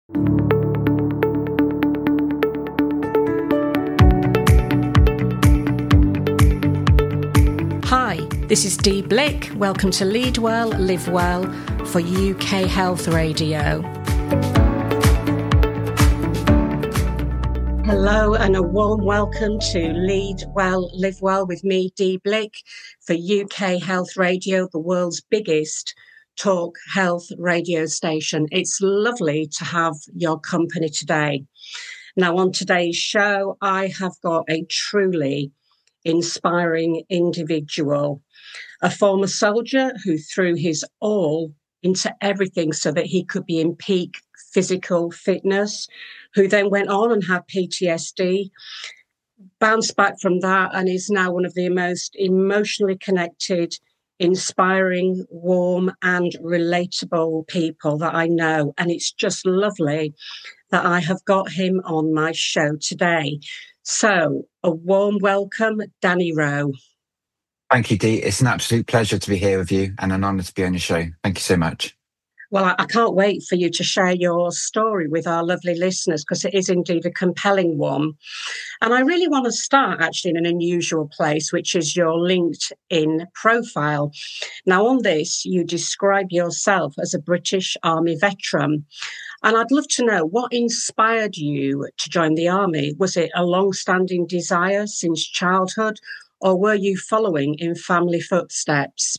Hi, this is Dee Blick. Welcome to Lead Well, Live Well for UK Health Radio. Hello and a warm welcome to Lead Well, Live Well with me, Dee Blick, for UK Health Radio, the world's biggest talk health radio station. It's lovely to have your company today. Now, on today's show, I have got a truly inspiring individual, a former soldier who threw his all into everything so that he could be in peak physical fitness, who then went on and had PTSD, bounced back from that, and is now one of the most emotionally connected, inspiring, warm, and relatable people that I know. And it's just lovely that I have got him on my show today. So, a warm welcome, Danny Rowe. Thank you, Dee. It's an absolute pleasure to be here with you and an honour to be on your show. Thank you so much. Well, I can't wait for you to share your story with our lovely listeners, because it is indeed a compelling one. And I really want to start actually in an unusual place, which is your LinkedIn profile. Now, on this, you describe yourself as a British Army veteran. And I'd love to know what inspired you to join the Army. Was it a long-standing desire since childhood, or were you following in family footsteps?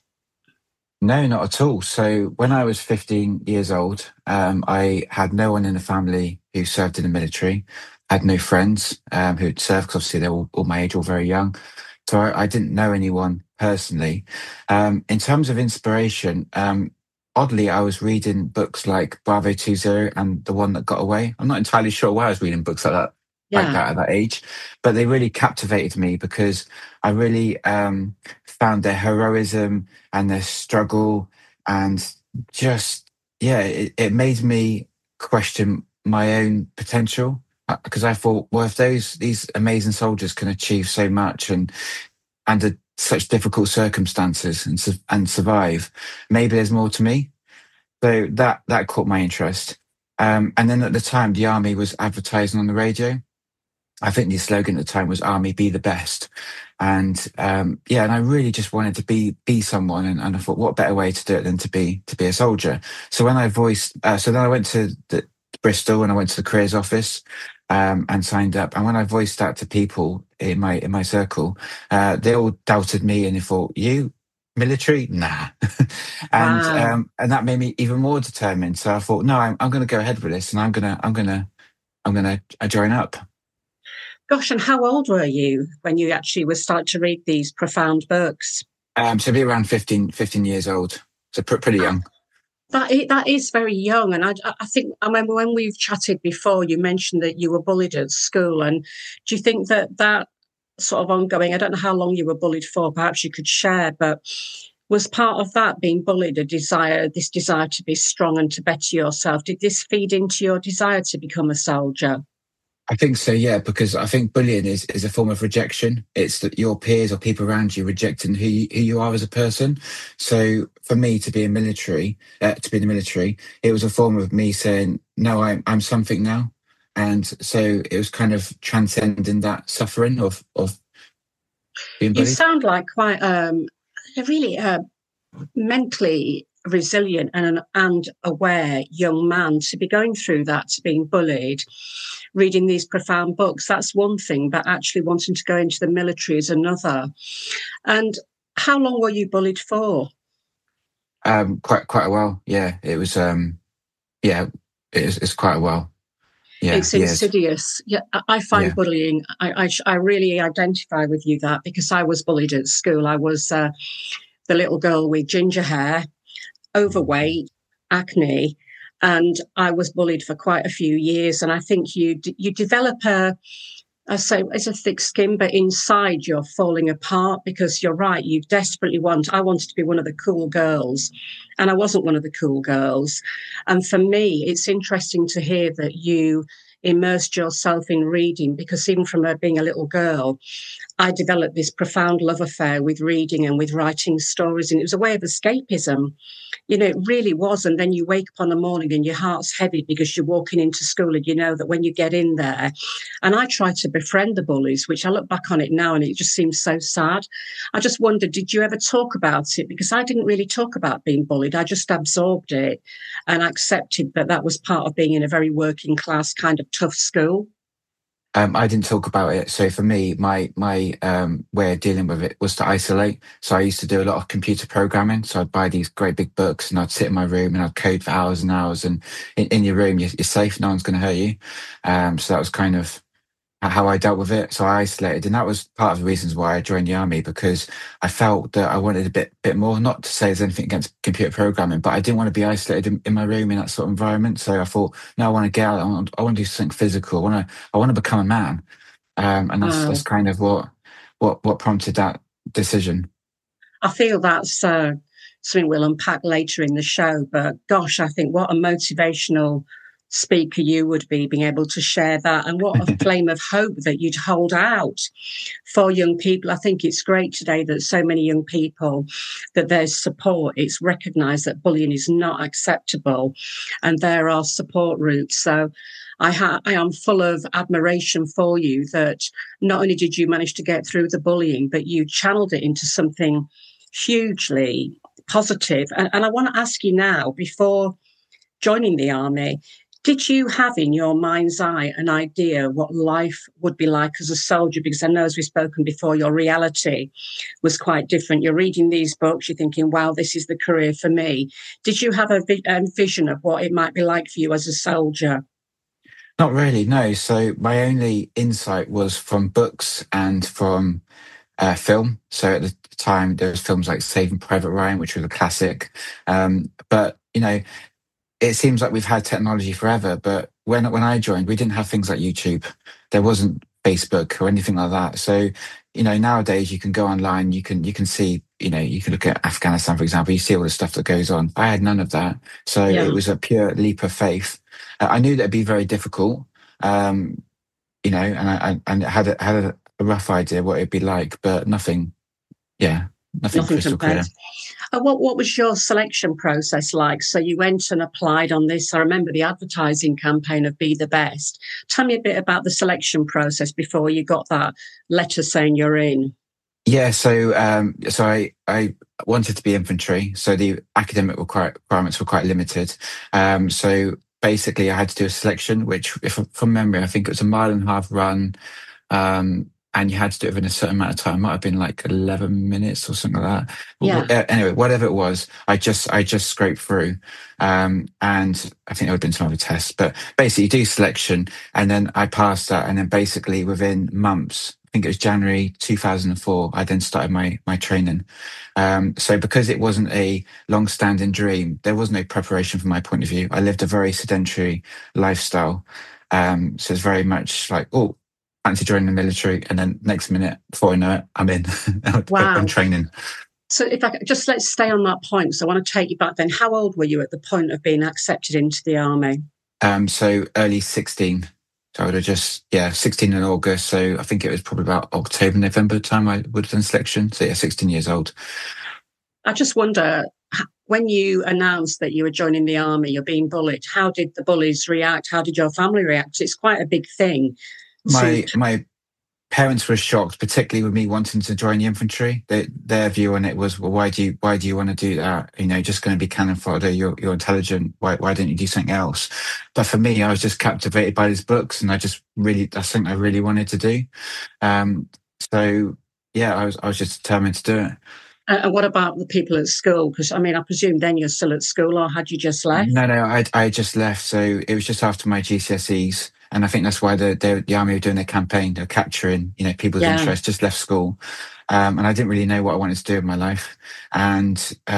No, not at all. So when I was 15 years old, I had no one in the family who served in the military. I had no friends who'd served, because obviously they were all my age, all very young. So I didn't know anyone personally. In terms of inspiration, oddly, I was reading books like Bravo 20 and The One That Got Away. I'm not entirely sure why I was reading books like that. Like that at that age, but they really captivated me because I really found their heroism and their struggle, and just it made me question my own potential, because I thought, well, if these amazing soldiers can achieve so much and under such difficult circumstances and survive, maybe there's more to me. So that caught my interest, and then at the time the Army was advertising on the radio. I think the slogan at the time was "Army, be the best," and and I really just wanted to be someone, and I thought, what better way to do it than to be a soldier? So when I then I went to Bristol and I went to the careers office and signed up. And when I voiced that to people in my circle, they all doubted me and they thought, "You military? Nah," and that made me even more determined. So I thought, no, I'm going to go ahead with this, and I'm gonna join up. Gosh, and how old were you when you actually were starting to read these profound books? So be around 15 years old. So pretty young. That is very young. And I think, I remember when we've chatted before, you mentioned that you were bullied at school. And do you think that sort of ongoing, I don't know how long you were bullied for, perhaps you could share, but was part of that, being bullied, this desire to be strong and to better yourself? Did this feed into your desire to become a soldier? I think so, yeah, because I think bullying is a form of rejection. It's that your peers or people around you rejecting who you are as a person. So for me to be in the military, it was a form of me saying, no, I'm something now. And so it was kind of transcending that suffering of being bullied. You sound like quite a really mentally resilient and aware young man to be going through that, to being bullied, reading these profound books. That's one thing, but actually wanting to go into the military is another. And how long were you bullied for? Quite a while. Yeah, it was. It's quite a while. Yeah, it's insidious. Yeah, I find bullying. I really identify with you that, because I was bullied at school. I was the little girl with ginger hair, overweight, acne, and I was bullied for quite a few years. And I think you develop it's a thick skin, but inside you're falling apart, because you're right. You desperately I wanted to be one of the cool girls, and I wasn't one of the cool girls. And for me, it's interesting to hear that you immersed yourself in reading, because even from being a little girl, I developed this profound love affair with reading and with writing stories, and it was a way of escapism. It really was. And then you wake up on the morning and your heart's heavy because you're walking into school and you know that when you get in there, and I tried to befriend the bullies, which I look back on it now and it just seems so sad. I just wondered, did you ever talk about it? Because I didn't really talk about being bullied. I just absorbed it and accepted that that was part of being in a very working class kind of tough school. I didn't talk about it. So for me, my way of dealing with it was to isolate. So I used to do a lot of computer programming. So I'd buy these great big books and I'd sit in my room and I'd code for hours and hours. And in your room, you're safe. No one's going to hurt you. So that was kind of how I dealt with it. So I isolated, and that was part of the reasons why I joined the army, because I felt that I wanted a bit more. Not to say there's anything against computer programming, but I didn't want to be isolated in my room in that sort of environment. So I thought, no, I want to get out. I want to do something physical. I want to become a man, and that's kind of what prompted that decision. I feel that's something we'll unpack later in the show. But gosh, I think what a motivational speaker you would be, being able to share that, and what a flame of hope that you'd hold out for young people. I think it's great today that so many young people, that there's support. It's recognised that bullying is not acceptable and there are support routes. So I am full of admiration for you that not only did you manage to get through the bullying, but you channeled it into something hugely positive. And I want to ask you now, before joining the army, did you have in your mind's eye an idea what life would be like as a soldier? Because I know, as we've spoken before, your reality was quite different. You're reading these books, you're thinking, wow, this is the career for me. Did you have a vision of what it might be like for you as a soldier? Not really, no. So my only insight was from books and from film. So at the time, there was films like Saving Private Ryan, which was a classic. But, it seems like we've had technology forever, but when I joined, we didn't have things like YouTube. There wasn't Facebook or anything like that. So, nowadays you can go online, you can see, you can look at Afghanistan, for example, you see all the stuff that goes on. I had none of that. So It was a pure leap of faith. I knew that'd be very difficult, and I had a rough idea what it'd be like, but nothing crystal clear. What was your selection process like? So you went and applied on this. I remember the advertising campaign of Be the Best. Tell me a bit about the selection process before you got that letter saying you're in. Yeah, so I wanted to be infantry, so the academic requirements were quite limited. So basically, I had to do a selection, which, if from memory, I think it was a 1.5 mile run. And you had to do it within a certain amount of time. It might have been like 11 minutes or something like that. Yeah. Anyway, whatever it was, I just scraped through. And I think there would have been some other tests, but basically you do selection and then I passed that. And then basically within months, I think it was January 2004, I then started my training. So because it wasn't a long-standing dream, there was no preparation from my point of view. I lived a very sedentary lifestyle. So it's very much like, fancy joining the military, and then next minute, before I know it, I'm in. Wow. I'm training. So if let's stay on that point. So I want to take you back then. How old were you at the point of being accepted into the army? So early 16. So I would have 16 in August. So I think it was probably about October, November time I would have done selection. So 16 years old. I just wonder, when you announced that you were joining the army, you're being bullied, how did the bullies react? How did your family react? It's quite a big thing. My parents were shocked, particularly with me wanting to join the infantry. Their view on it was, well, why do you want to do that? Just going to be cannon fodder. You're intelligent. Why don't you do something else? But for me, I was just captivated by these books, and that's something I really wanted to do. So yeah, I was just determined to do it. And what about the people at school? Because I presume then you're still at school, or had you just left? No, I just left. So it was just after my GCSEs. And I think that's why the army were doing their campaign. They're capturing, people's interest. Just left school, and I didn't really know what I wanted to do with my life. And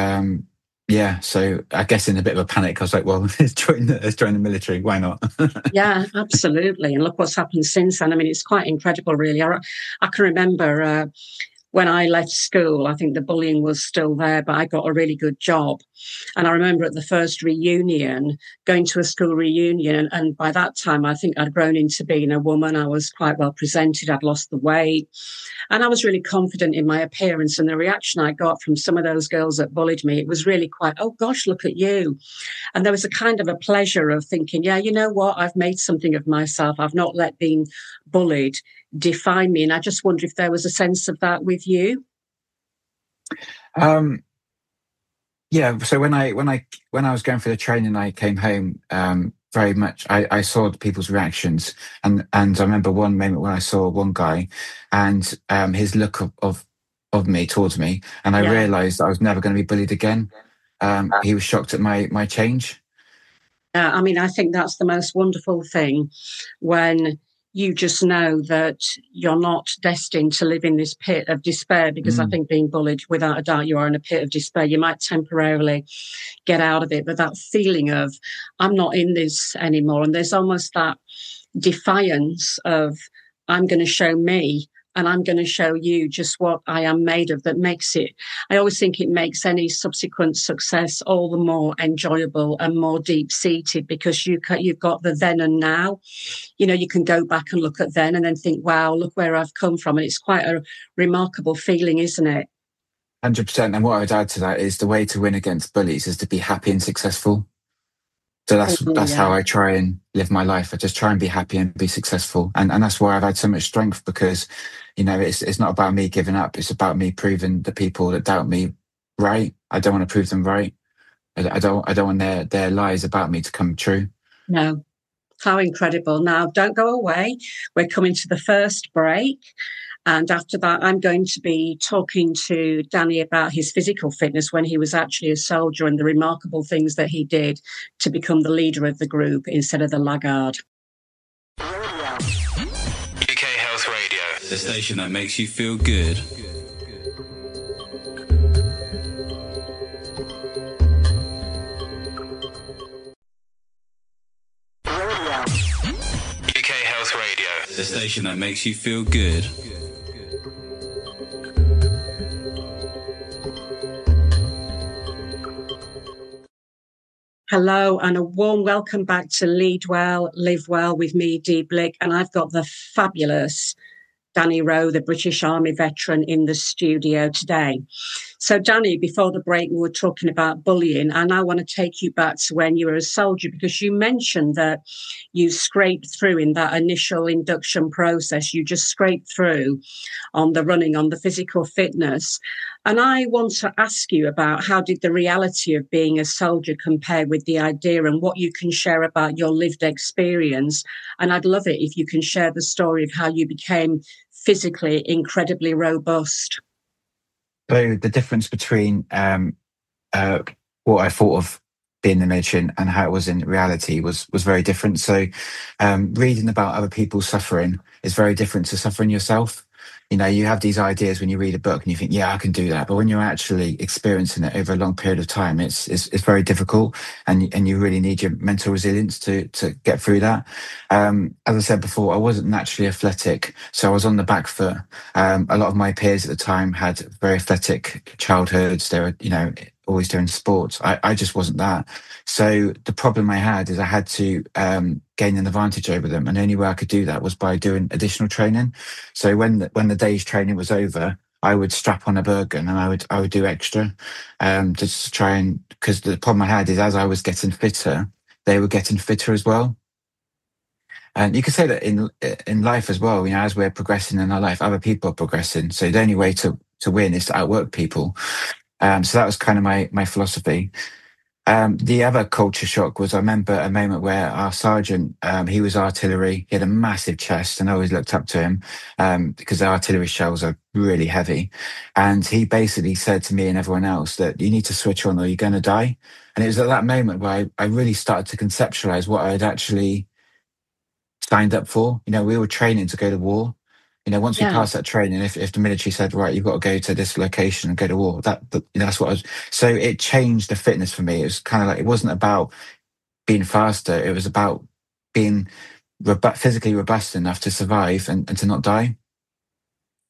so I guess in a bit of a panic, I was like, well, let's join the military. Why not? Yeah, absolutely. And look what's happened since then. It's quite incredible, really. I can remember when I left school, I think the bullying was still there, but I got a really good job And I remember at the first reunion, going to a school reunion, and by that time, I think I'd grown into being a woman. I was quite well presented. I'd lost the weight. And I was really confident in my appearance. And the reaction I got from some of those girls that bullied me, it was really quite, oh gosh, look at you. And there was a kind of a pleasure of thinking, yeah, you know what? I've made something of myself. I've not let being bullied define me. And I just wonder if there was a sense of that with you. Yeah. So when I was going for the training, I came home. Very much, I saw people's reactions, and I remember one moment when I saw one guy, and his look of me towards me, and I realised that I was never going to be bullied again. He was shocked at my change. I mean, I think that's the most wonderful thing when you just know that you're not destined to live in this pit of despair, because I think being bullied, without a doubt, you are in a pit of despair. You might temporarily get out of it, but that feeling of, I'm not in this anymore. And there's almost that defiance of, I'm going to show me and I'm going to show you just what I am made of, that makes it, I always think it makes any subsequent success all the more enjoyable and more deep-seated, because you've got the then and now. You know, you can go back and look at then and then think, wow, look where I've come from. And it's quite a remarkable feeling, isn't it? 100%. And what I would add to that is the way to win against bullies is to be happy and successful. So that's how I try and live my life. I just try and be happy and be successful. And that's why I've had so much strength, because, you know, it's not about me giving up. It's about me proving the people that doubt me right. I don't want to prove them right. I don't want their lies about me to come true. No. How incredible. Now, don't go away. We're coming to the first break. And after that, I'm going to be talking to Danny about his physical fitness when he was actually a soldier, and the remarkable things that he did to become the leader of the group instead of the laggard. UK Health Radio, the station that makes you feel good. UK Health Radio, the station that makes you feel good. Hello and a warm welcome back to Lead Well, Live Well with me, Dee Blick. And I've got the fabulous Danny Rowe, the British Army veteran, in the studio today. So, Danny, before the break, we were talking about bullying. And I want to take you back to when you were a soldier, because you mentioned that you scraped through in that initial induction process. You just scraped through on the running, on the physical fitness. And I want to ask you about, how did the reality of being a soldier compare with the idea, and what you can share about your lived experience. And I'd love it if you can share the story of how you became physically incredibly robust. So the difference between what I thought of being in the military and how it was in reality was very different. So reading about other people's suffering is very different to suffering yourself. You know, you have these ideas when you read a book and you think, yeah, I can do that. But when you're actually experiencing it over a long period of time, it's very difficult, and you really need your mental resilience to get through that. As I said before, I wasn't naturally athletic, so I was on the back foot. A lot of my peers at the time had very athletic childhoods. They were, you know, always doing sports. I just wasn't that. So the problem I had is I had to gain an advantage over them, and the only way I could do that was by doing additional training. So when the day's training was over, I would strap on a Bergen and I would do extra, just to try and, because the problem I had is as I was getting fitter, they were getting fitter as well. And you could say that in life as well, you know, as we're progressing in our life, other people are progressing. So the only way to win is to outwork people. So that was kind of my philosophy. The other culture shock was, I remember a moment where our sergeant, he was artillery. He had a massive chest, and I always looked up to him because the artillery shells are really heavy. And he basically said to me and everyone else that you need to switch on or you're going to die. And it was at that moment where I really started to conceptualize what I had actually signed up for. You know, we were training to go to war. You know, once we passed that training, if the military said, right, you've got to go to this location and go to war, that's what I was. So it changed the fitness for me. It was kind of like, it wasn't about being faster. It was about being physically robust enough to survive and to not die.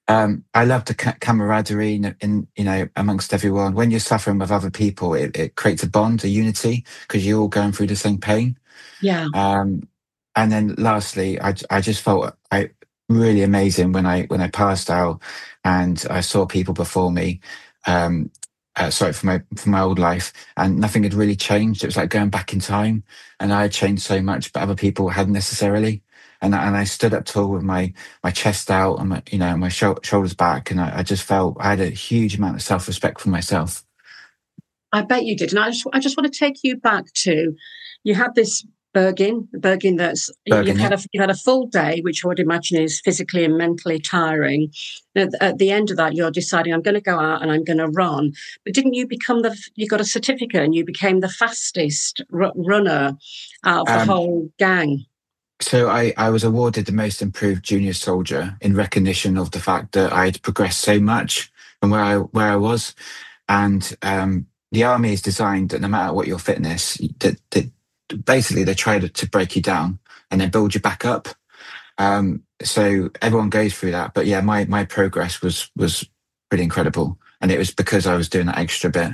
I love the camaraderie in amongst everyone. When you're suffering with other people, it creates a bond, a unity, because you're all going through the same pain. Yeah. And then lastly, I just felt really amazing when I passed out and I saw people before me. Sorry, from my old life, and nothing had really changed. It was like going back in time, and I had changed so much, but other people hadn't necessarily. And I stood up tall with my chest out and my shoulders back, and I just felt I had a huge amount of self-respect for myself. I bet you did, and I just want to take you back to, you had this Bergin that's Bergin, you've had a full day, which I would imagine is physically and mentally tiring. At the end of that, you're deciding, I'm going to go out and I'm going to run. But didn't you you got a certificate and you became the fastest runner out of the whole gang? So I was awarded the most improved junior soldier in recognition of the fact that I had progressed so much from where I was. And the army is designed that no matter what your fitness, that basically they try to break you down and then build you back up. So everyone goes through that. But yeah, my progress was pretty incredible. And it was because I was doing that extra bit.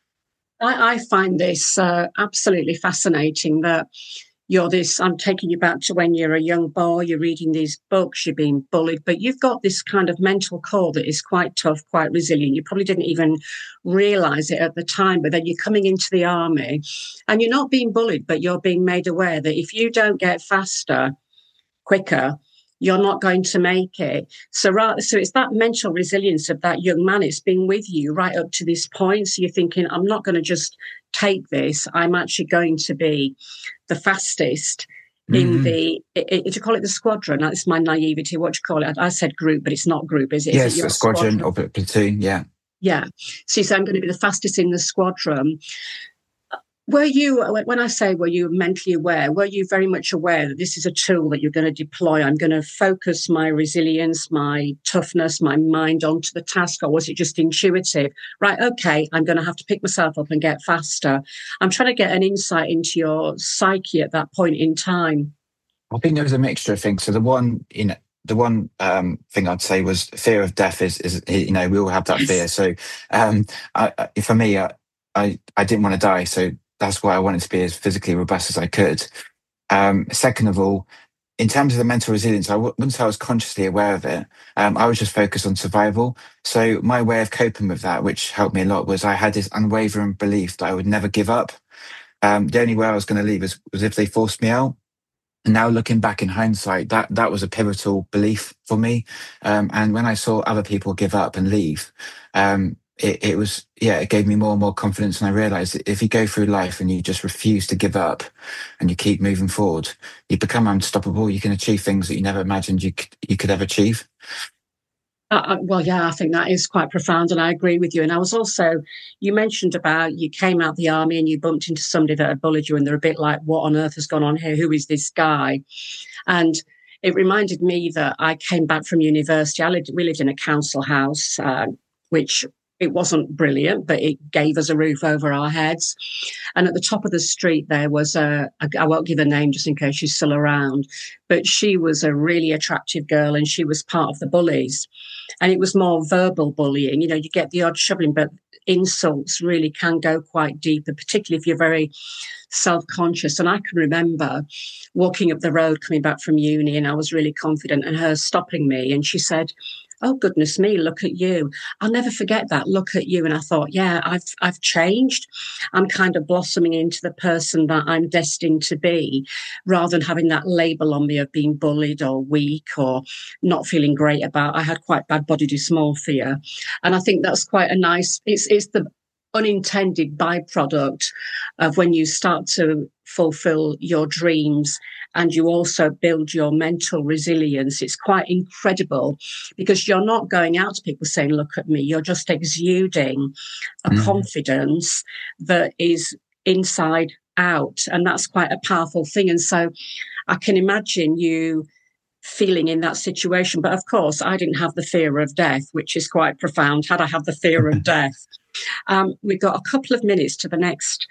I find this absolutely fascinating that I'm taking you back to when you're a young boy, you're reading these books, you're being bullied, but you've got this kind of mental core that is quite tough, quite resilient. You probably didn't even realize it at the time, but then you're coming into the army and you're not being bullied, but you're being made aware that if you don't get faster, quicker, you're not going to make it. So it's that mental resilience of that young man. It's been with you right up to this point. So you're thinking, I'm not going to just take this. I'm actually going to be the fastest in the, did you call it the squadron? That's my naivety. What do you call it? I said group, but it's not group, is it? Yes, is it a squadron or platoon, yeah. Yeah. So you say, I'm going to be the fastest in the squadron. Were you, when I say were you mentally aware, were you very much aware that this is a tool that you're going to deploy? I'm going to focus my resilience, my toughness, my mind onto the task, or was it just intuitive? Right, okay, I'm going to have to pick myself up and get faster. I'm trying to get an insight into your psyche at that point in time. I think there was a mixture of things. So the one thing I'd say was fear of death is we all have that fear. So for me, I didn't want to die. So that's why I wanted to be as physically robust as I could. Second of all, in terms of the mental resilience, I wouldn't say I was consciously aware of it. I was just focused on survival. So my way of coping with that, which helped me a lot, was I had this unwavering belief that I would never give up. The only way I was going to leave was if they forced me out. And now looking back in hindsight, that was a pivotal belief for me. And when I saw other people give up and leave, it gave me more and more confidence. And I realized that if you go through life and you just refuse to give up and you keep moving forward, you become unstoppable. You can achieve things that you never imagined you could ever achieve. Well, yeah, I think that is quite profound, and I agree with you. And I was also, you mentioned about you came out the army and you bumped into somebody that had bullied you, and they're a bit like, what on earth has gone on here? Who is this guy? And it reminded me that I came back from university. We lived in a council house, which it wasn't brilliant, but it gave us a roof over our heads. And at the top of the street, there was I won't give her name just in case she's still around, but she was a really attractive girl and she was part of the bullies. And it was more verbal bullying. You get the odd shoving, but insults really can go quite deep, and particularly if you're very self-conscious. And I can remember walking up the road coming back from uni, and I was really confident, and her stopping me, and she said, "Oh, goodness me, look at you." I'll never forget that, look at you. And I thought, yeah, I've changed. I'm kind of blossoming into the person that I'm destined to be, rather than having that label on me of being bullied or weak or not feeling great about. I had quite bad body dysmorphia. And I think that's quite a nice, it's the unintended byproduct of when you start to fulfill your dreams and you also build your mental resilience. It's quite incredible because you're not going out to people saying, look at me. You're just exuding a confidence that is inside out. And that's quite a powerful thing. And so I can imagine you feeling in that situation. But of course, I didn't have the fear of death, which is quite profound. Had I had the fear of death? We've got a couple of minutes to the next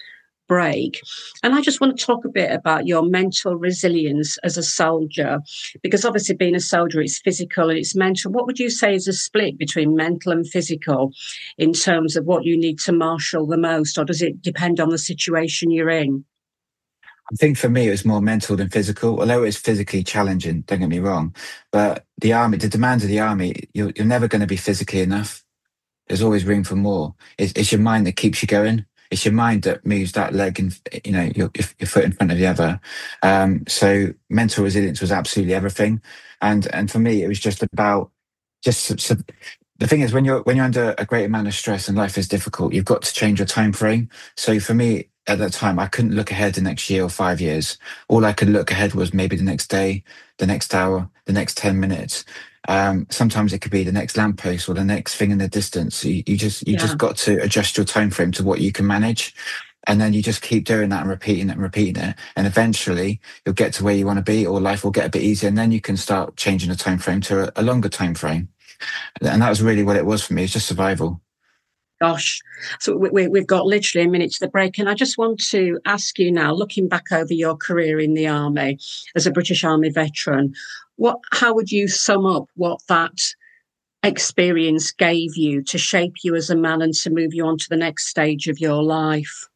break. And I just want to talk a bit about your mental resilience as a soldier, because obviously being a soldier, it's physical and it's mental. What would you say is a split between mental and physical in terms of what you need to marshal the most, or does it depend on the situation you're in? I think for me, it was more mental than physical, although it was physically challenging, don't get me wrong. But the demands of the army, you're never going to be physically enough. There's always room for more. It's your mind that keeps you going. It's your mind that moves that leg and, your foot in front of the other. So mental resilience was absolutely everything. And for me, it was just about the thing is when you're under a great amount of stress and life is difficult, you've got to change your time frame. So for me at that time, I couldn't look ahead the next year or 5 years. All I could look ahead was maybe the next day, the next hour, the next 10 minutes. Sometimes it could be the next lamppost or the next thing in the distance. You just got to adjust your time frame to what you can manage. And then you just keep doing that and repeating it and repeating it. And eventually you'll get to where you want to be, or life will get a bit easier. And then you can start changing the time frame to a longer time frame. And that was really what it was for me. It's just survival. Gosh, so we've got literally a minute to the break. And I just want to ask you now, looking back over your career in the Army as a British Army veteran, how would you sum up what that experience gave you to shape you as a man and to move you on to the next stage of your life?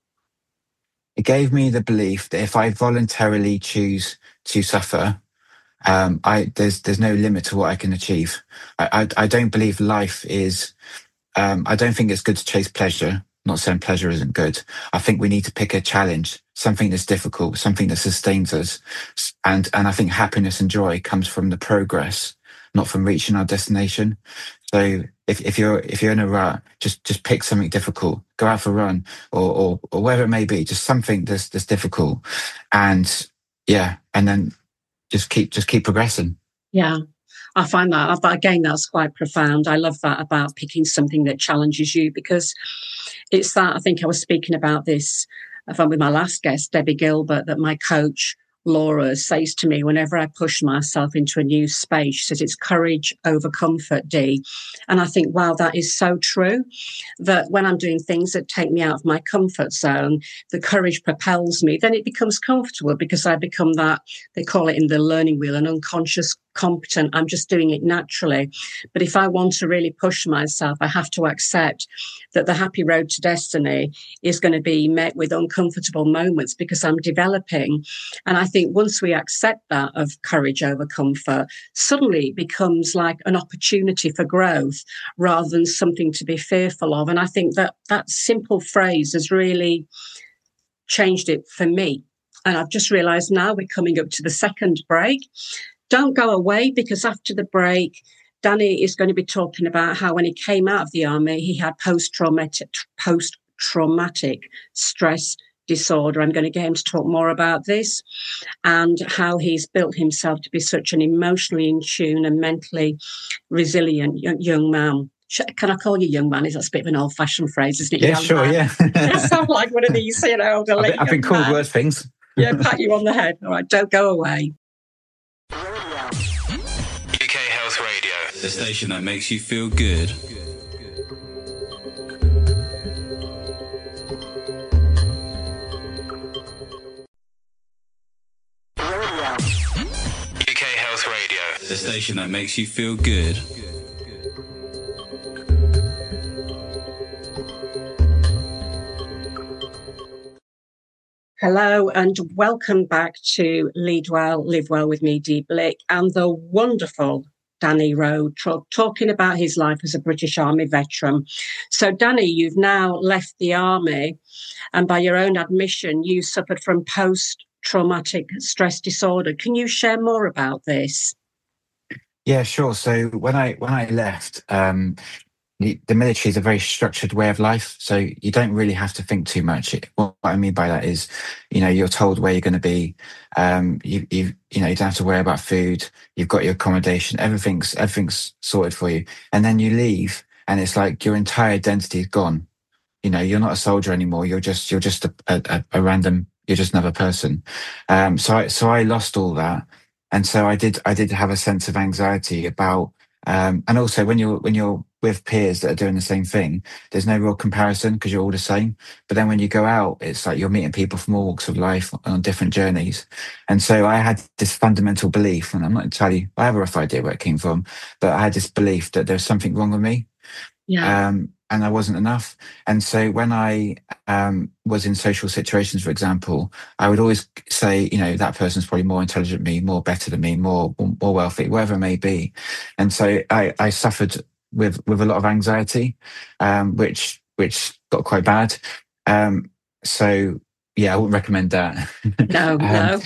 It gave me the belief that if I voluntarily choose to suffer, there's no limit to what I can achieve. I don't believe life is. I don't think it's good to chase pleasure. I'm not saying pleasure isn't good. I think we need to pick a challenge, something that's difficult, something that sustains us. And I think happiness and joy comes from the progress, not from reaching our destination. So if you're in a rut, just pick something difficult, go out for a run or whatever it may be, just something that's difficult. And then just keep progressing. Yeah. I find that, again, that's quite profound. I love that about picking something that challenges you, because it's that, I think I was speaking about this with my last guest, Debbie Gilbert, that my coach, Laura, says to me whenever I push myself into a new space, she says it's courage over comfort, Dee. And I think, wow, that is so true, that when I'm doing things that take me out of my comfort zone, the courage propels me. Then it becomes comfortable because I become that, they call it in the learning wheel, an unconscious competent. I'm just doing it naturally. But if I want to really push myself, I have to accept that the happy road to destiny is going to be met with uncomfortable moments because I'm developing. And I think once we accept that of courage over comfort, suddenly it becomes like an opportunity for growth rather than something to be fearful of. And I think that simple phrase has really changed it for me. And I've just realised now we're coming up to the second break. Don't go away, because after the break, Danny is going to be talking about how when he came out of the army, he had post-traumatic stress disorder. I'm going to get him to talk more about this and how he's built himself to be such an emotionally in tune and mentally resilient young man. Can I call you young man? Is that a bit of an old-fashioned phrase, isn't it? Yeah, sure, man? Yeah. That sounds like one of these, elderly. I've been called worse things. Yeah, pat you on the head. All right, don't go away. UK Health Radio, the station that makes you feel good. UK Health Radio, the station that makes you feel good. Hello and welcome back to Lead Well, Live Well with me, Dee Blick, and the wonderful Danny Rowe talking about his life as a British Army veteran. So, Danny, you've now left the Army, and by your own admission, you suffered from post-traumatic stress disorder. Can you share more about this? Yeah, sure. So when I left, the military is a very structured way of life, so you don't really have to think too much. What I mean by that is, you're told where you're going to be. You don't have to worry about food. You've got your accommodation. Everything's sorted for you. And then you leave, and it's like your entire identity is gone. You're not a soldier anymore. You're just a random. You're just another person. So I lost all that, and so I did have a sense of anxiety about. And also when you're with peers that are doing the same thing, there's no real comparison because you're all the same. But then when you go out, it's like you're meeting people from all walks of life on different journeys. And so I had this fundamental belief, and I'm not entirely, I have a rough idea where it came from, but I had this belief that there's something wrong with me. Yeah. And I wasn't enough. And so when I was in social situations, for example, I would always say, that person's probably more intelligent than me, more better than me, more wealthy, whatever it may be. And so I suffered with a lot of anxiety, which got quite bad. So yeah, I wouldn't recommend that. No, no.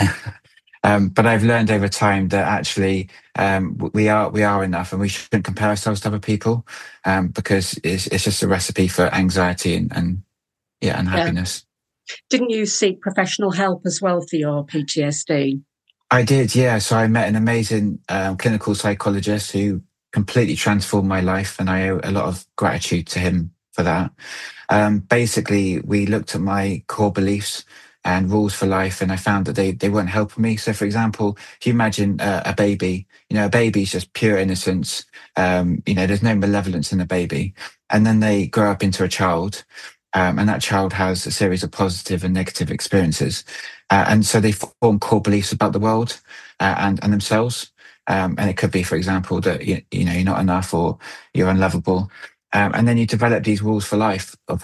But I've learned over time that actually we are enough, and we shouldn't compare ourselves to other people because it's just a recipe for anxiety and happiness. Didn't you seek professional help as well for your PTSD? I did, yeah. So I met an amazing clinical psychologist who completely transformed my life, and I owe a lot of gratitude to him for that. Basically, we looked at my core beliefs and rules for life, and I found that they weren't helping me. So, for example, if you imagine a baby, a baby is just pure innocence. There's no malevolence in a baby, and then they grow up into a child, and that child has a series of positive and negative experiences, and so they form core beliefs about the world and themselves. And it could be, for example, that you're not enough or you're unlovable, and then you develop these rules for life of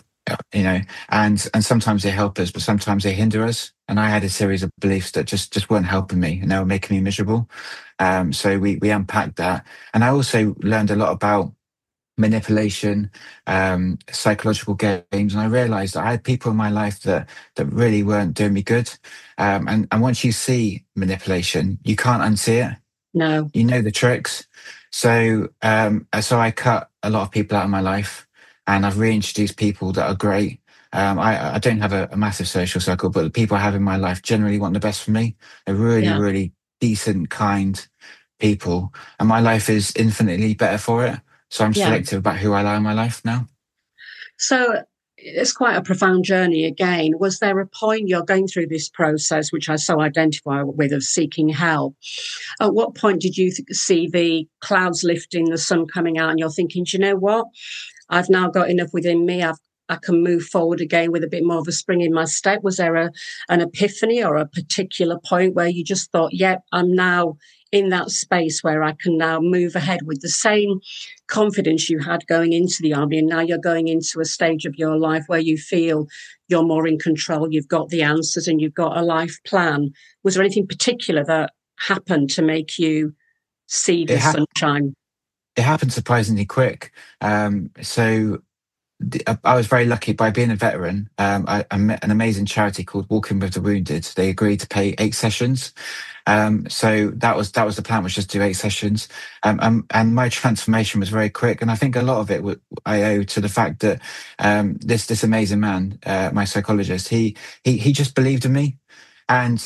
and sometimes they help us, but sometimes they hinder us. And I had a series of beliefs that just weren't helping me, and they were making me miserable. So we unpacked that, and I also learned a lot about manipulation, psychological games, and I realized that I had people in my life that really weren't doing me good. And once you see manipulation, you can't unsee it. No, you know the tricks. So I cut a lot of people out of my life. And I've reintroduced people that are great. I don't have a massive social circle, but the people I have in my life generally want the best for me. They're really, really decent, kind people. And my life is infinitely better for it. So I'm selective about who I allow in my life now. So it's quite a profound journey again. Was there a point you're going through this process, which I so identify with, of seeking help? At what point did you see the clouds lifting, the sun coming out, and you're thinking, do you know what? I've now got enough within me. I can move forward again with a bit more of a spring in my step. Was there an epiphany or a particular point where you just thought, yep, I'm now in that space where I can now move ahead with the same confidence you had going into the army, and now you're going into a stage of your life where you feel you're more in control, you've got the answers, and you've got a life plan? Was there anything particular that happened to make you see the sunshine? It happened surprisingly quick. So I was very lucky by being a veteran. I met an amazing charity called Walking with the Wounded. They agreed to pay 8 sessions. So that was the plan, was just do 8 sessions. And my transformation was very quick. And I think a lot of it I owe to the fact that this amazing man, my psychologist, he just believed in me, and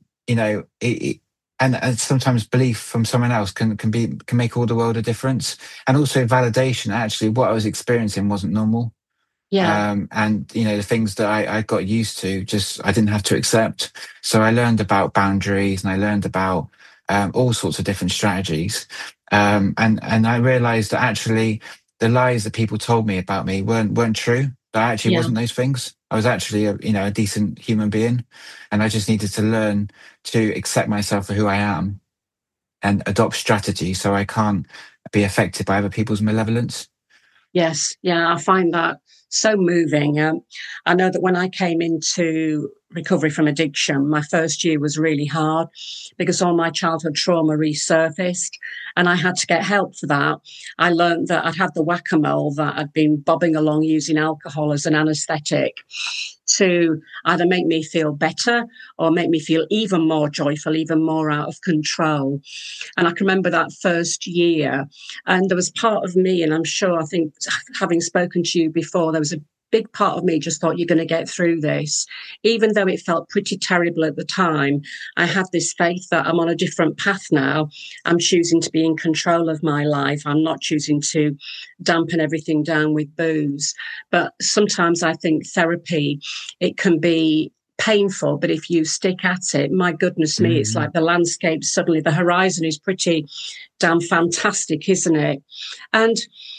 And sometimes belief from someone else can make all the world a difference. And also validation. Actually, what I was experiencing wasn't normal. Yeah. And the things that I got used to, just I didn't have to accept. So I learned about boundaries, and I learned about all sorts of different strategies. And I realized that actually the lies that people told me about me weren't true. That I actually wasn't those things. I was actually a decent human being, and I just needed to learn to accept myself for who I am and adopt strategy so I can't be affected by other people's malevolence. Yes, yeah, I find that so moving. I know that when I came into recovery from addiction, my first year was really hard because all my childhood trauma resurfaced, and I had to get help for that. I learned that I'd had the whack-a-mole, that I'd been bobbing along using alcohol as an anaesthetic to either make me feel better or make me feel even more joyful, even more out of control. And I can remember that first year, and there was part of me, and I think having spoken to you before, there was a big part of me just thought, you're going to get through this. Even though it felt pretty terrible at the time, I had this faith that I'm on a different path now. I'm choosing to be in control of my life. I'm not choosing to dampen everything down with booze. But sometimes I think therapy, it can be painful, but if you stick at it, my goodness me, it's like the landscape, suddenly the horizon is pretty damn fantastic, isn't it? And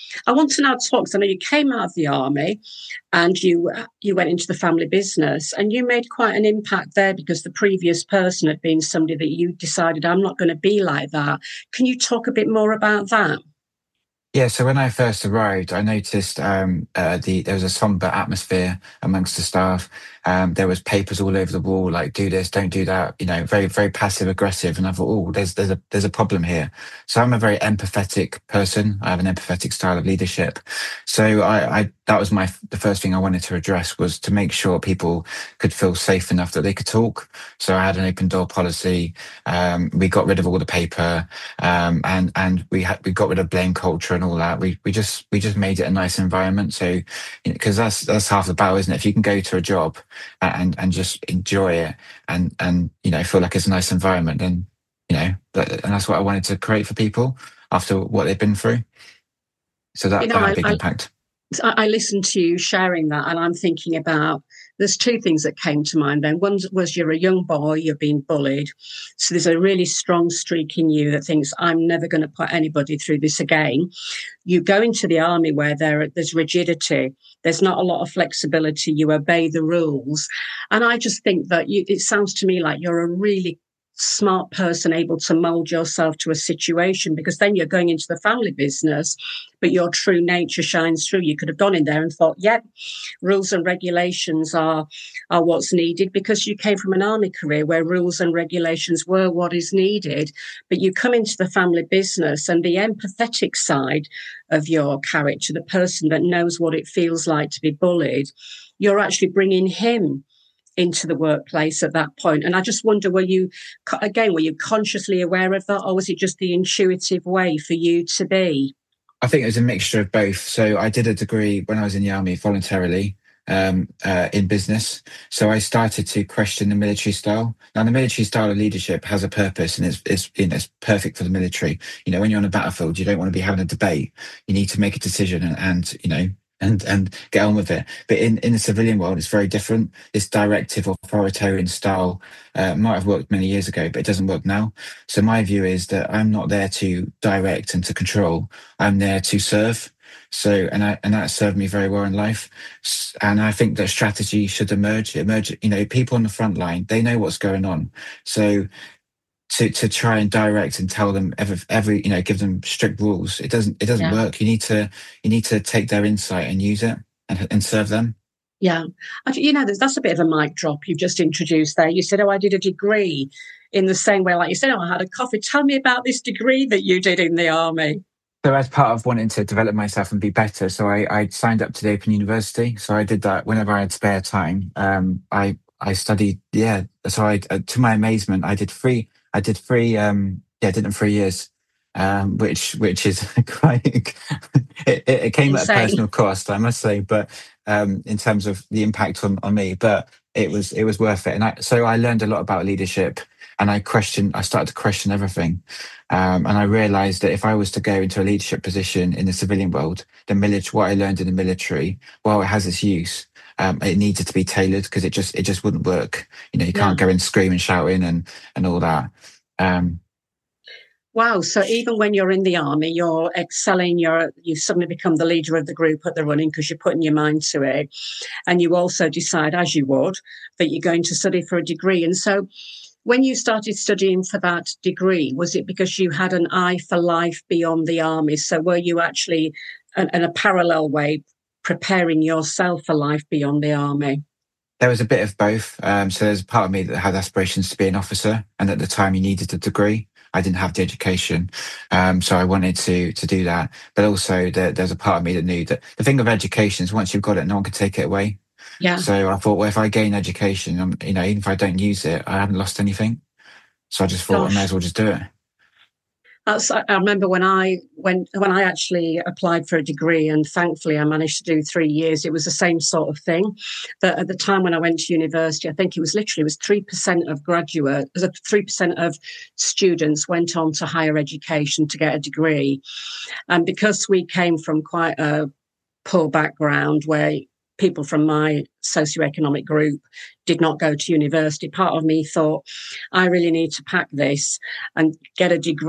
I want to now talk, because I know you came out of the army and you went into the family business, and you made quite an impact there because the previous person had been somebody that you decided, I'm not going to be like that. Can you talk a bit more about that? Yeah, so when I first arrived, I noticed there was a somber atmosphere amongst the staff. There was papers all over the wall, like "do this, don't do that," very very passive aggressive. And I thought, oh, there's a problem here. So I'm a very empathetic person. I have an empathetic style of leadership. So I that was the first thing I wanted to address, was to make sure people could feel safe enough that they could talk. So I had an open door policy. We got rid of all the paper, and we got rid of blame culture and all that. We just made it a nice environment. So, because that's half the battle, isn't it? If you can go to a job and just enjoy it and feel like it's a nice environment, then and that's what I wanted to create for people after what they've been through. So that had a big impact. I listened to you sharing that, and I'm thinking about, there's two things that came to mind then. One was, you're a young boy, you're being bullied. So there's a really strong streak in you that thinks, I'm never going to put anybody through this again. You go into the army where there's rigidity. There's not a lot of flexibility. You obey the rules. And I just think that it sounds to me like you're a really smart person, able to mold yourself to a situation, because then you're going into the family business, but your true nature shines through. You could have gone in there and thought, yep, rules and regulations are what's needed, because you came from an army career where rules and regulations were what is needed. But you come into the family business, and the empathetic side of your character, the person that knows what it feels like to be bullied, you're actually bringing him into the workplace at that point. And I just wonder, were you consciously aware of that, or was it just the intuitive way for you to be? I think it was a mixture of both. So I did a degree when I was in the army voluntarily in business. So I started to question the military style. Now, the military style of leadership has a purpose, and it's perfect for the military. When you're on a battlefield, you don't want to be having a debate. You need to make a decision and get on with it. But in the civilian world, it's very different. This directive, authoritarian style might have worked many years ago, but it doesn't work now. So my view is that I'm not there to direct and to control. I'm there to serve. So, and that served me very well in life. And I think that strategy should emerge. People on the front line, they know what's going on. So to try and direct and tell them every give them strict rules, it doesn't work. You need to take their insight and use it and serve them. Yeah, that's a bit of a mic drop you've just introduced there. You said, I did a degree, in the same way, like you said, I had a coffee. Tell me about this degree that you did in the army. So as part of wanting to develop myself and be better, so I signed up to the Open University. So I did that whenever I had spare time. I studied. Yeah. So to my amazement, I did three. I did them 3 years, which is quite. It came insane. At a personal cost, I must say, but in terms of the impact on me, but it was worth it. And I learned a lot about leadership, and I started to question everything, and I realised that if I was to go into a leadership position in the civilian world, what I learned in the military, while it has its use, it needed to be tailored, because it just wouldn't work. You can't go and scream and shouting and all that. Wow. So even when you're in the army, you're excelling, you suddenly become the leader of the group at the running, because you're putting your mind to it. And you also decide, as you would, that you're going to study for a degree. And so when you started studying for that degree, was it because you had an eye for life beyond the army? So were you actually, in a parallel way, preparing yourself for life beyond the army? There was a bit of both. So there's a part of me that had aspirations to be an officer, and at the time you needed a degree. I didn't have the education, so I wanted to do that. But also there's a part of me that knew that the thing of education is, once you've got it, no one can take it away. Yeah. So I thought, well, if I gain education, even if I don't use it, I haven't lost anything. So I just thought, I may as well just do it. I remember when I actually applied for a degree, and thankfully I managed to do 3 years. It was the same sort of thing. That at the time when I went to university, I think it was 3% of graduates, 3% of students went on to higher education to get a degree. And because we came from quite a poor background, where people from my socioeconomic group did not go to university, part of me thought, I really need to pack this and get a degree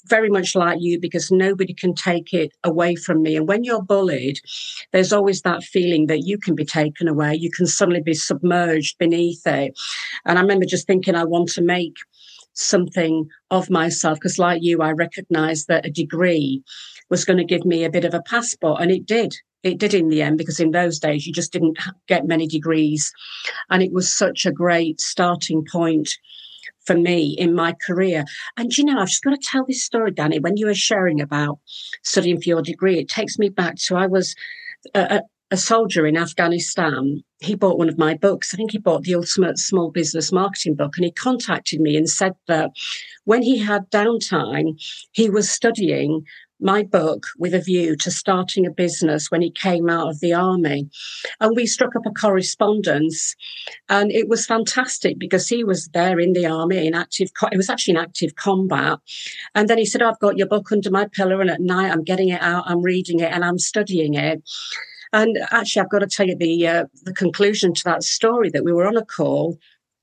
very much like you, because nobody can take it away from me. And when you're bullied, there's always that feeling that you can be taken away. You can suddenly be submerged beneath it. And I remember just thinking, I want to make something of myself, because like you, I recognized that a degree was going to give me a bit of a passport, and it did. It did in the end, because in those days you just didn't get many degrees, and it was such a great starting point for me in my career. And I've just got to tell this story, Danny. When you were sharing about studying for your degree, it takes me back to, I was a soldier in Afghanistan. He bought one of my books. I think he bought the Ultimate Small Business Marketing book, and he contacted me and said that when he had downtime, he was studying my book with a view to starting a business when he came out of the army. And we struck up a correspondence, and it was fantastic because he was there in the army it was actually in active combat. And then he said, I've got your book under my pillow, and at night I'm getting it out, I'm reading it, and I'm studying it. And actually, I've got to tell you the conclusion to that story, that we were on a call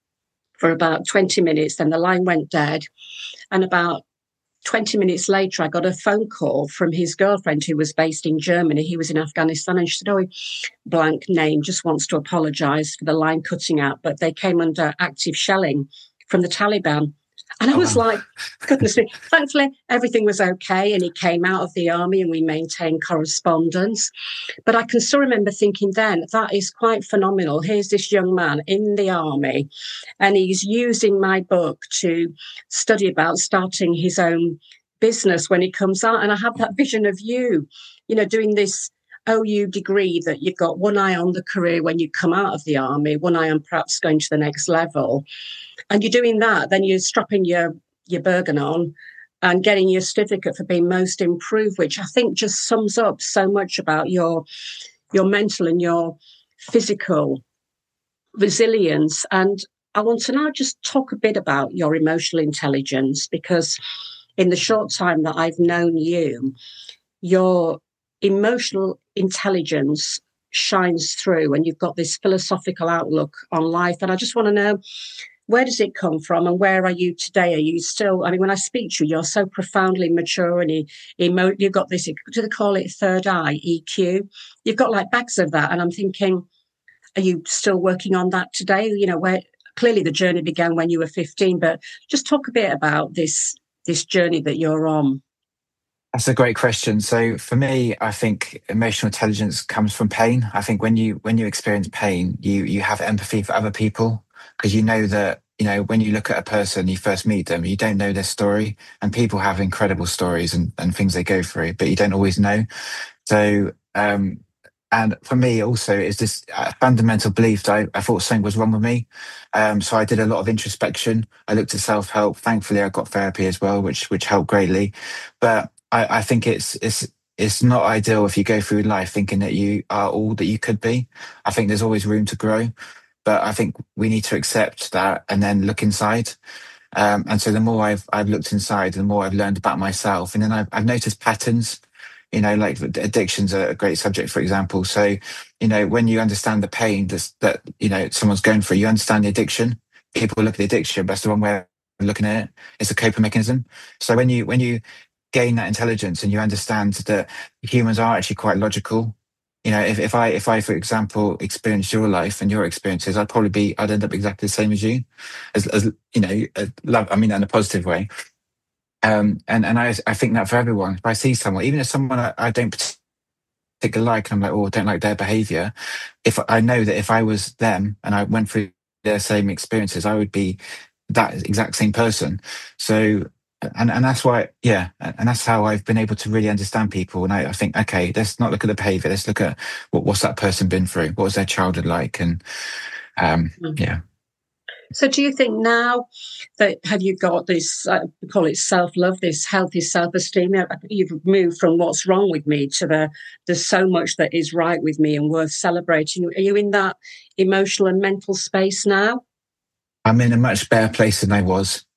for about 20 minutes, then the line went dead. And about 20 minutes later, I got a phone call from his girlfriend who was based in Germany. He was in Afghanistan, and she said, blank name, just wants to apologise for the line cutting out, but they came under active shelling from the Taliban. And I was like, goodness me. Thankfully, everything was okay, and he came out of the army and we maintained correspondence. But I can still remember thinking then, that is quite phenomenal. Here's this young man in the army, and he's using my book to study about starting his own business when he comes out. And I have that vision of you, doing this OU degree, that you've got one eye on the career when you come out of the army, one eye on perhaps going to the next level. And you're doing that, then you're strapping your Bergen on and getting your certificate for being most improved, which I think just sums up so much about your mental and your physical resilience. And I want to now just talk a bit about your emotional intelligence, because in the short time that I've known you, your emotional intelligence shines through, and you've got this philosophical outlook on life. And I just want to know, where does it come from, and where are you today? Are you still, when I speak to you, you're so profoundly mature, and you've got this, do they call it third eye, EQ? You've got like bags of that. And I'm thinking, are you still working on that today? Where clearly the journey began when you were 15, but just talk a bit about this journey that you're on. That's a great question. So for me, I think emotional intelligence comes from pain. I think when you experience pain, you have empathy for other people, because you know that, when you look at a person, you first meet them, you don't know their story, and people have incredible stories and things they go through, but you don't always know. So, and for me also is this fundamental belief that I thought something was wrong with me. So I did a lot of introspection. I looked at self-help. Thankfully, I got therapy as well, which helped greatly. But I think it's not ideal if you go through life thinking that you are all that you could be. I think there's always room to grow, but I think we need to accept that and then look inside. And so the more I've looked inside, the more I've learned about myself, and then I've noticed patterns. Like addiction's a great subject, for example. So, when you understand the pain that someone's going through, you understand the addiction. People look at the addiction, but that's the wrong way of looking at it. It's a coping mechanism. So when you gain that intelligence and you understand that humans are actually quite logical, if I, for example, experienced your life and your experiences, I'd end up exactly the same as you, as love. I mean that in a positive way. And I think that for everyone, if I see someone, even if someone I don't particularly like, and I'm like, oh, I don't like their behavior, if I know that if I was them and I went through their same experiences, I would be that exact same person. So, and that's why, and that's how I've been able to really understand people. And I think, okay, let's not look at the behavior. Let's look at what's that person been through? What was their childhood like? And yeah. So do you think now that have you got this, we call it self-love, this healthy self-esteem, you've moved from what's wrong with me to there's so much that is right with me and worth celebrating. Are you in that emotional and mental space now? I'm in a much better place than I was.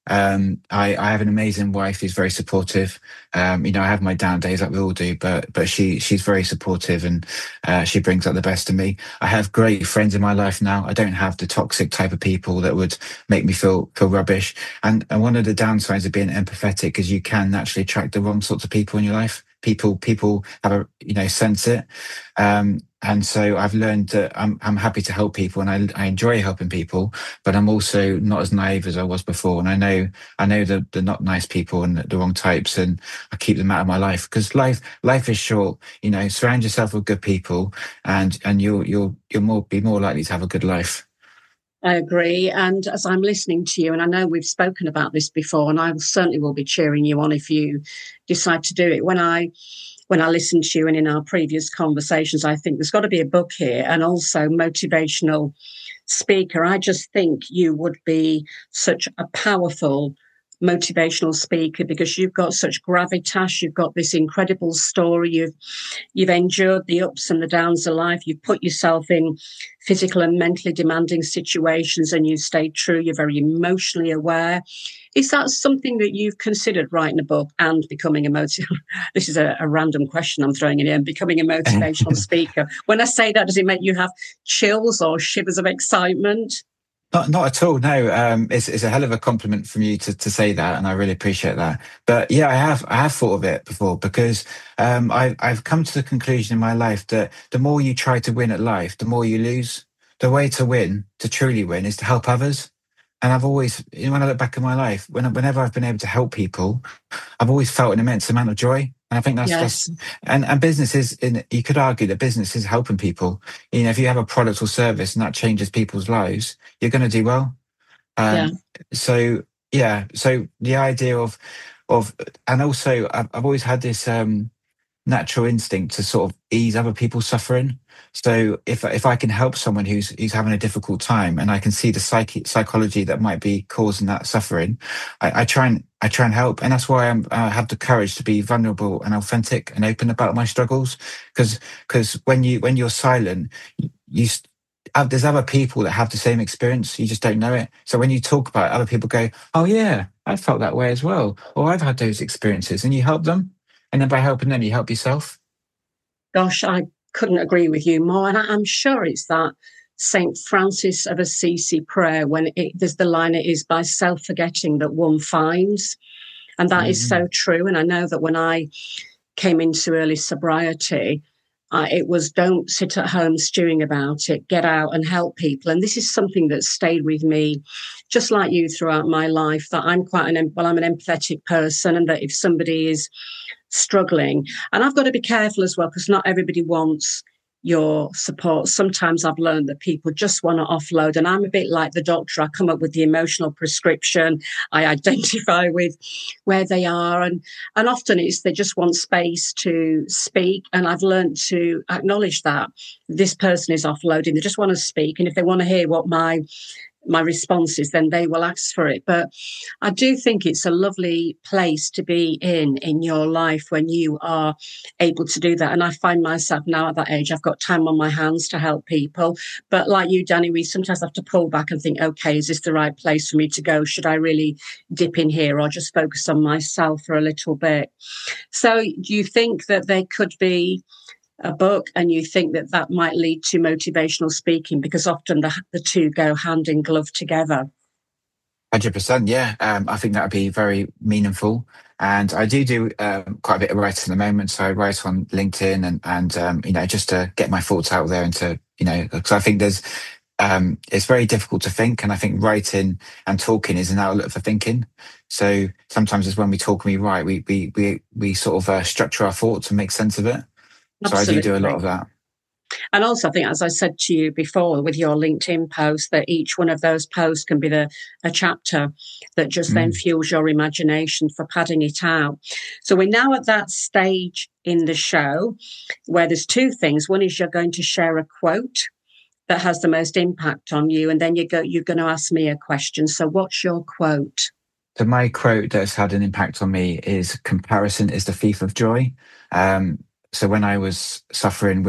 I have an amazing wife who's very supportive. I have my down days like we all do, but she's very supportive, and she brings out the best in me. I have great friends in my life now. I don't have the toxic type of people that would make me feel rubbish. And one of the downsides of being empathetic is you can naturally attract the wrong sorts of people in your life. People have sense it. And so I've learned that I'm happy to help people, and I enjoy helping people, but I'm also not as naive as I was before. And I know the not nice people and the wrong types, and I keep them out of my life, because life is short. Surround yourself with good people, and you'll be more likely to have a good life. I agree. And as I'm listening to you, and I know we've spoken about this before, and I certainly will be cheering you on if you decide to do it. When I listen to you and in our previous conversations, I think there's got to be a book here, and also motivational speaker. I just think you would be such a powerful motivational speaker, because you've got such gravitas, you've got this incredible story, you've endured the ups and the downs of life, you've put yourself in physical and mentally demanding situations, and you stayed true, you're very emotionally aware. Is that something that you've considered, writing a book and becoming a this is a random question I'm throwing in here, and becoming a motivational speaker? When I say that, does it make you have chills or shivers of excitement? Not at all. No, it's a hell of a compliment from you to say that, and I really appreciate that. But yeah, I have thought of it before, because I've come to the conclusion in my life that the more you try to win at life, the more you lose. The way to win, to truly win, is to help others. And I've always, when I look back in my life, whenever I've been able to help people, I've always felt an immense amount of joy. And I think that's and business is, you could argue that business is helping people. If you have a product or service and that changes people's lives, you're going to do well. So the idea of, and also I've always had this natural instinct to sort of ease other people's suffering. So if I can help someone who's having a difficult time, and I can see the psychology that might be causing that suffering, I try and help. And that's why I have the courage to be vulnerable and authentic and open about my struggles. Because when you're silent, there's other people that have the same experience. You just don't know it. So when you talk about it, other people go, "Oh yeah, I felt that way as well," or "I've had those experiences," and you help them. And then by helping them, you help yourself. Gosh, I couldn't agree with you more. And I'm sure it's that St. Francis of Assisi prayer, when there's the line, "It is by self-forgetting that one finds." And that is so true. And I know that when I came into early sobriety, it was, don't sit at home stewing about it, get out and help people. And this is something that stayed with me, just like you, throughout my life, that I'm I'm an empathetic person, and that if somebody is struggling, and I've got to be careful as well, because not everybody wants your support. Sometimes I've learned that people just want to offload, and I'm a bit like the doctor. I come up with the emotional prescription. I identify with where they are, and often it's they just want space to speak, and I've learned to acknowledge that this person is offloading. They just want to speak, and if they want to hear what my responses, then they will ask for it. But I do think it's a lovely place to be in your life when you are able to do that. And I find myself now at that age, I've got time on my hands to help people. But like you, Danny, we sometimes have to pull back and think, okay, is this the right place for me to go? Should I really dip in here, or just focus on myself for a little bit? So do you think that there could be a book, and you think that might lead to motivational speaking, because often the two go hand in glove together? 100%, yeah. I think that would be very meaningful. And I do quite a bit of writing at the moment. So I write on LinkedIn and just to get my thoughts out there, and to, because I think it's very difficult to think. And I think writing and talking is an outlet for thinking. So sometimes it's when we talk and we write, we sort of structure our thoughts and make sense of it. Absolutely. So I do a lot of that. And also, I think, as I said to you before with your LinkedIn post, that each one of those posts can be a chapter that just then fuels your imagination for padding it out. So we're now at that stage in the show where there's two things. One is you're going to share a quote that has the most impact on you, and then you're going to ask me a question. So what's your quote? So my quote that's had an impact on me is, "Comparison is the thief of joy." So when I was suffering with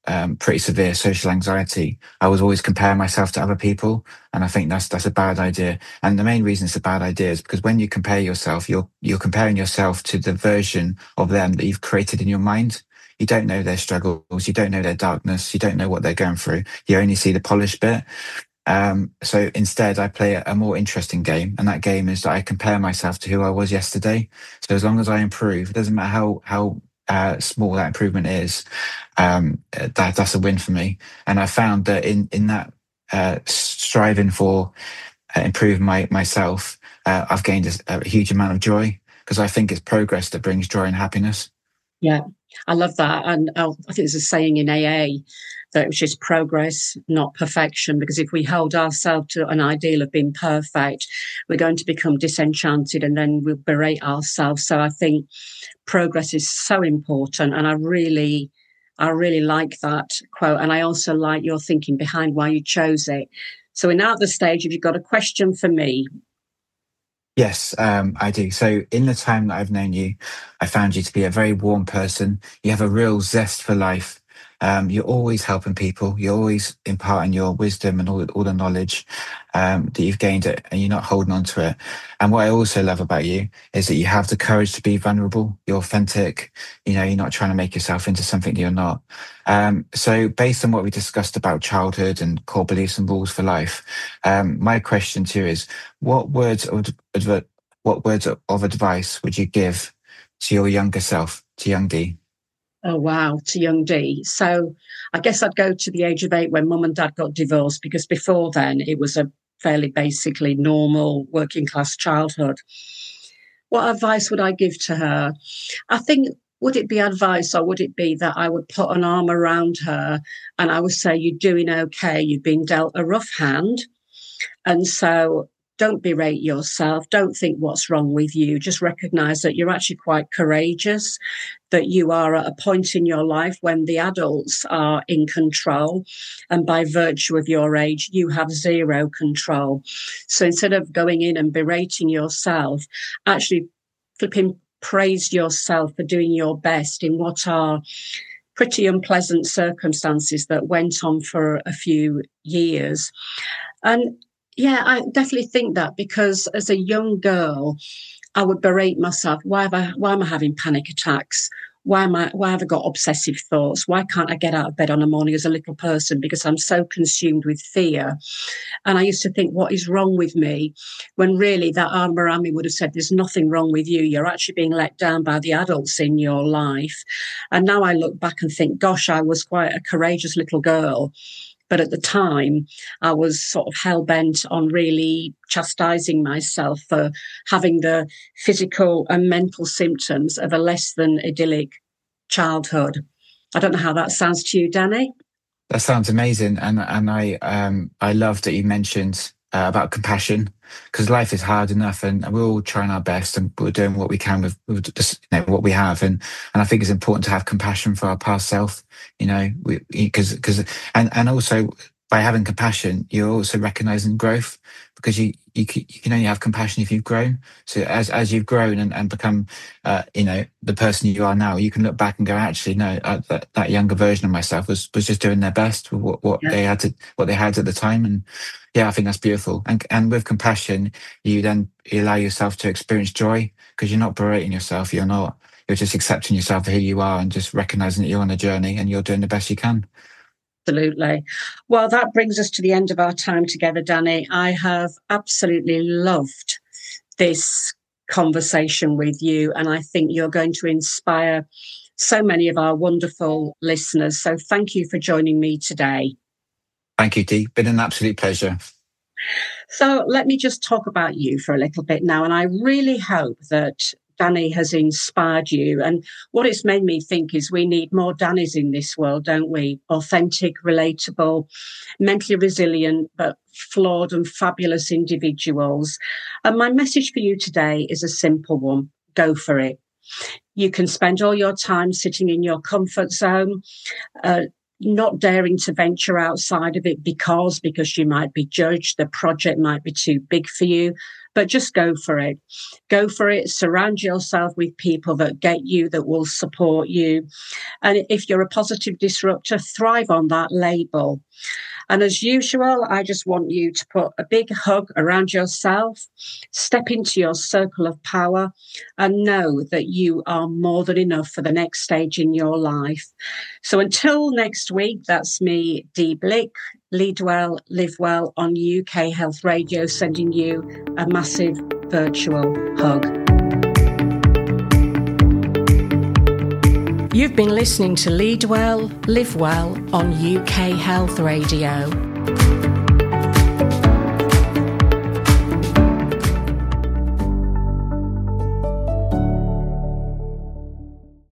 pretty severe social anxiety, I was always comparing myself to other people, and I think that's a bad idea. And the main reason it's a bad idea is because when you compare yourself, you're comparing yourself to the version of them that you've created in your mind. You don't know their struggles, you don't know their darkness, you don't know what they're going through. You only see the polished bit. So instead, I play a more interesting game, and that game is that I compare myself to who I was yesterday. So as long as I improve, it doesn't matter how small that improvement is, that's a win for me. And I found that in that striving for improving myself, I've gained a huge amount of joy, because I think it's progress that brings joy and happiness. Yeah, I love that. And I think there's a saying in AA that it was just progress, not perfection, because if we hold ourselves to an ideal of being perfect, we're going to become disenchanted and then we'll berate ourselves. So I think progress is so important. And I really like that quote. And I also like your thinking behind why you chose it. So we're now at the stage, if you've got a question for me. Yes, I do. So in the time that I've known you, I found you to be a very warm person. You have a real zest for life. You're always helping people. You're always imparting your wisdom and all the knowledge that you've gained, and you're not holding on to it. And what I also love about you is that you have the courage to be vulnerable. You're authentic. You're not trying to make yourself into something that you're not. So based on what we discussed about childhood and core beliefs and rules for life, my question to you is, what words of advice would you give to your younger self, to young Dee? Oh, wow, to young Dee. So I guess I'd go to the age of 8 when mum and dad got divorced, because before then it was a fairly basically normal working class childhood. What advice would I give to her? I think, would it be advice, or would it be that I would put an arm around her and I would say, you're doing okay, you've been dealt a rough hand. And so don't berate yourself. Don't think what's wrong with you. Just recognize that you're actually quite courageous, that you are at a point in your life when the adults are in control. And by virtue of your age, you have zero control. So instead of going in and berating yourself, actually flipping praise yourself for doing your best in what are pretty unpleasant circumstances that went on for a few years. And yeah, I definitely think that, because as a young girl, I would berate myself. Why am I having panic attacks? Why have I got obsessive thoughts? Why can't I get out of bed on a morning as a little person? Because I'm so consumed with fear. And I used to think, what is wrong with me? When really that arm around me would have said, there's nothing wrong with you. You're actually being let down by the adults in your life. And now I look back and think, gosh, I was quite a courageous little girl. But at the time, I was sort of hell-bent on really chastising myself for having the physical and mental symptoms of a less than idyllic childhood. I don't know how that sounds to you, Danny. That sounds amazing. And I love that you mentioned about compassion, because life is hard enough, and we're all trying our best, and we're doing what we can with just what we have, and I think it's important to have compassion for our past self, because also by having compassion, you're also recognizing growth, because you can only have compassion if you've grown. So as you've grown and become the person you are now, you can look back and go, actually no, that younger version of myself was just doing their best with what they had at the time. And yeah, I think that's beautiful. And with compassion, you allow yourself to experience joy, because you're not berating yourself. You're just accepting yourself for who you are, and just recognizing that you're on a journey and you're doing the best you can. Absolutely. Well, that brings us to the end of our time together, Danny. I have absolutely loved this conversation with you, and I think you're going to inspire so many of our wonderful listeners. So thank you for joining me today. Thank you, Dee. Been an absolute pleasure. So let me just talk about you for a little bit now. And I really hope that Danny has inspired you. And what it's made me think is we need more Dannys in this world, don't we? Authentic, relatable, mentally resilient, but flawed and fabulous individuals. And my message for you today is a simple one. Go for it. You can spend all your time sitting in your comfort zone, not daring to venture outside of it because you might be judged, the project might be too big for you. but just go for it. Go for it. Surround yourself with people that get you, that will support you. And if you're a positive disruptor, thrive on that label. And as usual, I just want you to put a big hug around yourself, step into your circle of power, and know that you are more than enough for the next stage in your life. So until next week, that's me, Dee Blick, Lead Well, Live Well on UK Health Radio, sending you a massive virtual hug. You've been listening to Lead Well, Live Well on UK Health Radio.